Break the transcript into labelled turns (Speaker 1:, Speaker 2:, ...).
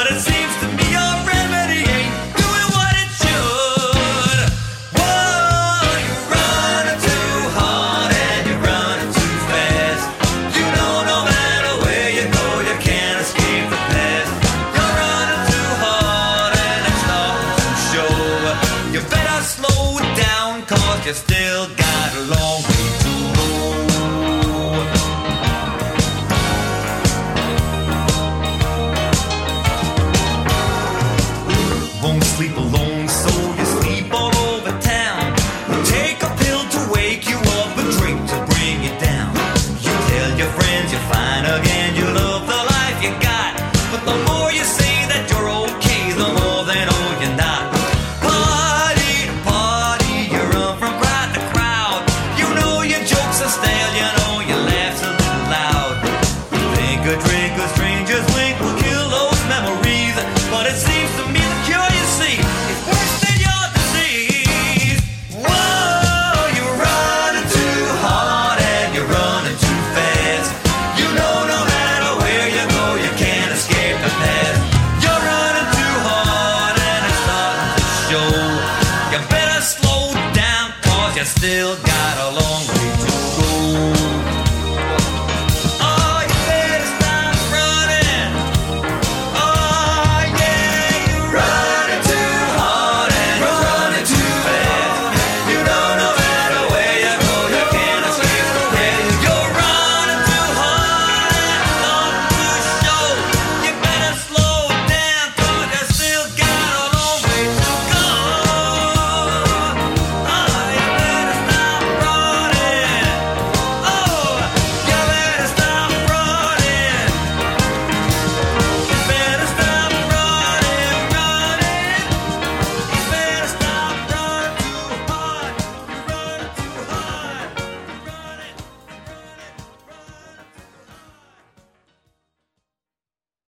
Speaker 1: But it seems to me your remedy ain't doing what it should. Whoa, you're running too hard and you're running too fast. You know no matter where you go, you can't escape the past. You're running too hard and it's starting to show. You better slow it down, 'cause you still got a long way to go. Won't sleep alone, so you sleep all over town. Take a pill to wake you up, a drink to bring you down. You tell your friends you're fine again, you love the life you got. But the more you say that you're okay, the more they know you're not. Party to party, you run from crowd to crowd. You know your jokes are stale, you know your laughs a little loud. You think a drink, a stranger's wink will kill those memories. But it seems to me the cure you see is worse than your disease. Whoa, you're running too hard and you're running too fast. You know no matter where you go, you can't escape the past. You're running too hard and it's starting to show. You better slow down, 'cause you still got a long